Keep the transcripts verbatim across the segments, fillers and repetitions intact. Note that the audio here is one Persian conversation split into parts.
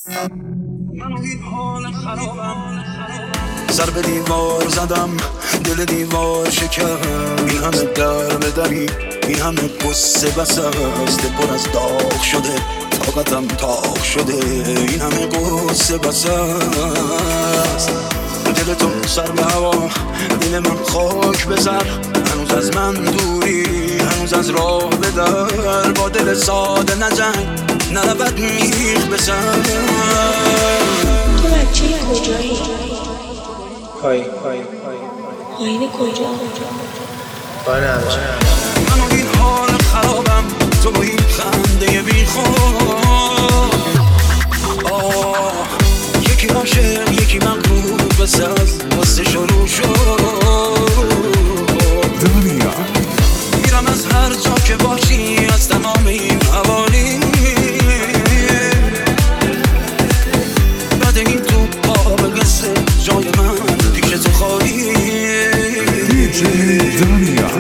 منو این حال خرابم، سر به دیوار زدم، دل دیوار شکم. این همه در به دری، این همه قصه بس است، پر از داغ شده، طاقتم تاق شده. این همه قصه بس است، دل تو سر به هوا، دل من خاک بزر. هنوز از من دوری، هنوز از راه به در. با دل ساده نجنگ، نرود میخ بسر. تو بچه کجایی؟ پایین پایین پایین کجا؟ پایین همشه. منو این حال خرابم، تو با این خنده بی خود. آه یکی عاشق یکی مغلوب، بس از واسه شروع شد. دنیا میرم از هر جا که باشی، از تمام این حوالی. بعد این تو پا به قصه جای من پیش تو خواهی. دیجی دنیا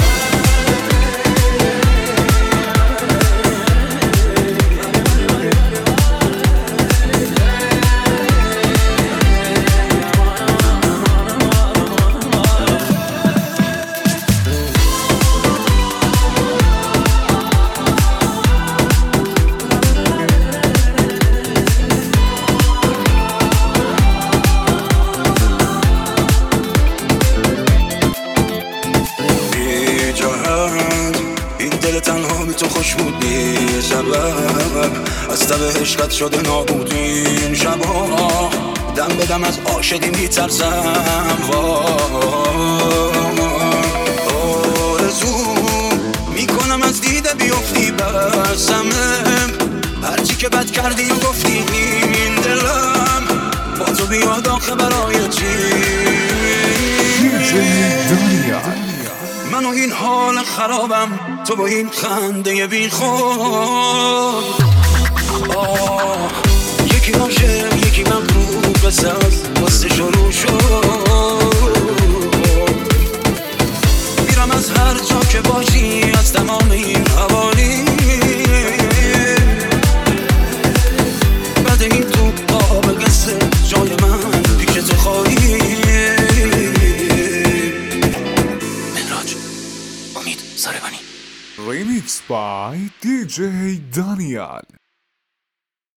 دل تنها بی تو خوش بود، بی سبب از تب عشقت شده نابود این شبا. دم به دم از عاشقی میترسم، آرزو میکنم از دیده بیفتی بسمم. هرچی که بد کردی و گفتی این دلم با تو بیاد آخه برای چی. دیجی دنیا منو این حال خرابم، تو با این خنده بی خود. آه یکی عاشق یکی مغلوب، بس از واسه شروع شد. میرم از هر جا که باشی، از تمام این حوالی. بعد این تو پا به قصه جای من پیش تو خواهی. امید ساربانی. Remix by دیجی دانیال.